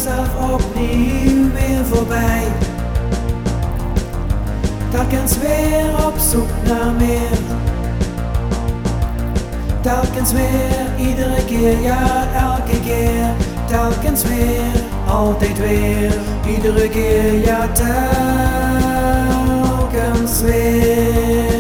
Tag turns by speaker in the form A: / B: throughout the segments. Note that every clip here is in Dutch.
A: mezelf opnieuw weer voorbij. Telkens weer op zoek naar meer. Telkens weer, iedere keer, ja elke keer. Telkens weer, altijd weer. Iedere keer, ja telkens weer.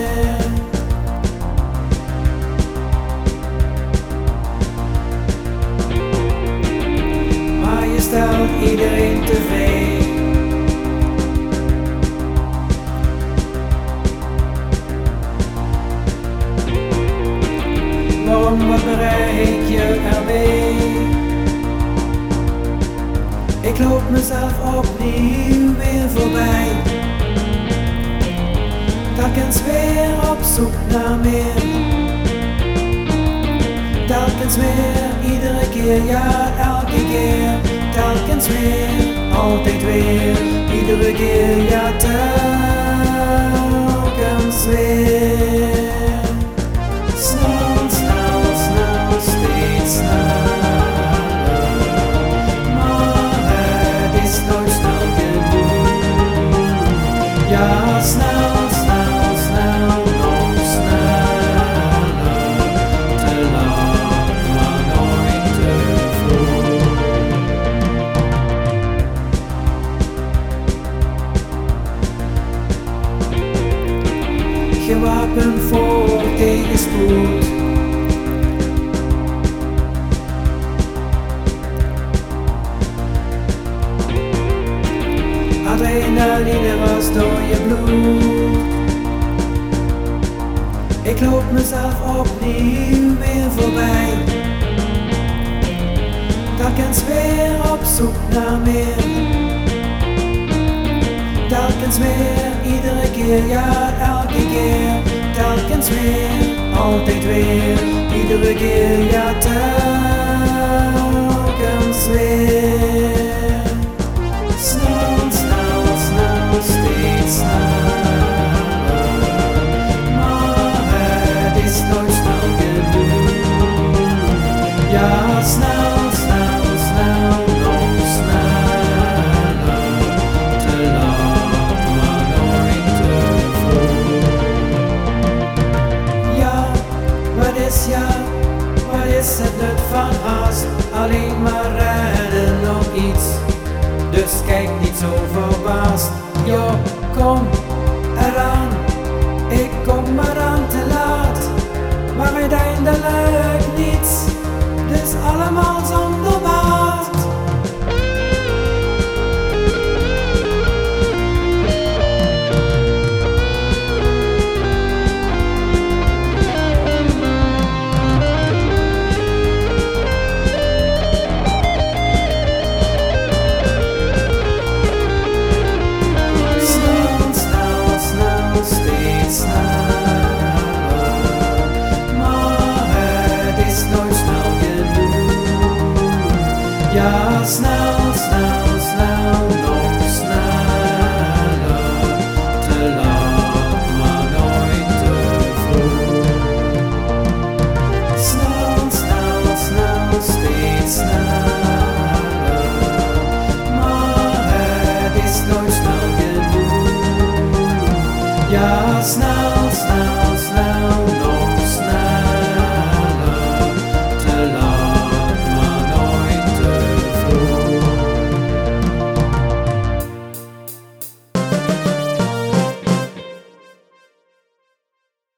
A: Maar je stelt iedereen tevreden. Waarom, wat bereik je ermee? Ik loop mezelf opnieuw weer voorbij. Telkens weer op zoek naar meer. Telkens weer, iedere keer, ja elke keer. Telkens weer, altijd weer. Iedere keer, ja telkens weer. Snel, snel, snel, steeds sneller. Maar het is nooit snel genoeg. Ja, snel, snel, snel, nog sneller. Te lang, maar nooit te vroeg. Gewapend voor tegenspoed. Adrenaline was door je bloed. Ik loop mezelf opnieuw weer voorbij. Telkens weer op zoek naar meer. Telkens weer, iedere keer, ja elke keer. Telkens weer, altijd weer. Iedere keer, ja telkens weer. Snel, snel, snel, steeds sneller. Maar het is nooit snel genoeg. Ja, snel, snel, snel, nog sneller. Te lang, maar nooit te vroeg. Ja, wat is het nut van haast? Alleen maar redden nog iets. Dus kijk niet zo verbaasd. Jo, kom eraan. Ik kom maar aan te laat. Maar uiteindelijk niets. Dus allemaal zonder baat. Steeds sneller, maar het is nooit snel genoeg. Ja, snel, snel.